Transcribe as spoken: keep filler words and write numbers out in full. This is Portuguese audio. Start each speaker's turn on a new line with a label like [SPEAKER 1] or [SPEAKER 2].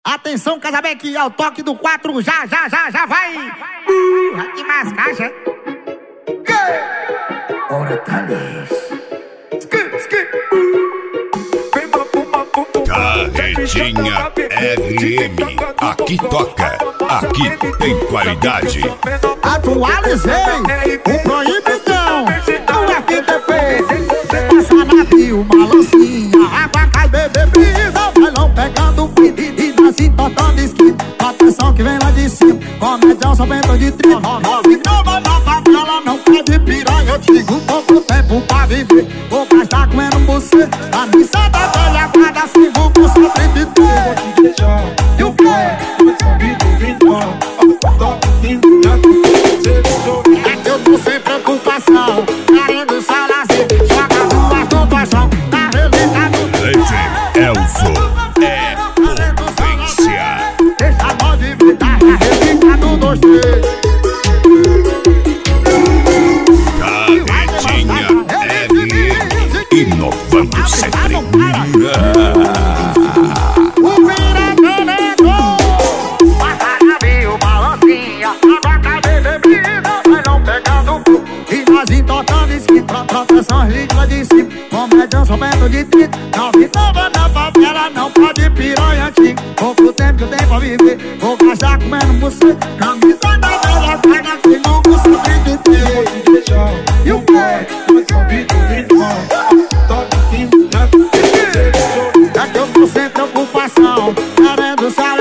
[SPEAKER 1] Atenção, Casabeck, ao toque do quatro, já, já, já, já vai! Uh, aqui mais caixa. Ora, Thalys.
[SPEAKER 2] Carretinha R M, aqui toca, aqui tem qualidade.
[SPEAKER 1] Atualizei o proibidão do F T P. Passa navio, balancinha, água cai, bebê, brisa, bailão pegando pedido, assim tocando esquina. Atenção que vem lá de cima, comédia só vento de trinta. Então vai na favela, não pode piranha. Eu digo pouco tempo pra viver, vou gastar comendo você. A missa da velha guarda, se vou com só trinta e três. E o quê? Eu tô sem preocupação, querendo só lazer, joga duas no paixão, tá religado.
[SPEAKER 2] Leite Elzo é potência.
[SPEAKER 1] Deixa a mão de vida, tá religado dos três.
[SPEAKER 2] Carretinha R M, inovando sempre.
[SPEAKER 1] O vira veneno, passa navio, balancinha, água cai, bebê, brisa, vai não pegando fogo. E nós tocando esquina, pra proteção rígida de cima. Comédia somente de trinta, não vi nova na favela, não pode piranha antiga. Pouco tempo que eu tenho pra viver, vou gastar comendo você. Camisa da velha guarda, que nunca soube de ter. E o quê? É que eu tô sem preocupação, querendo saber.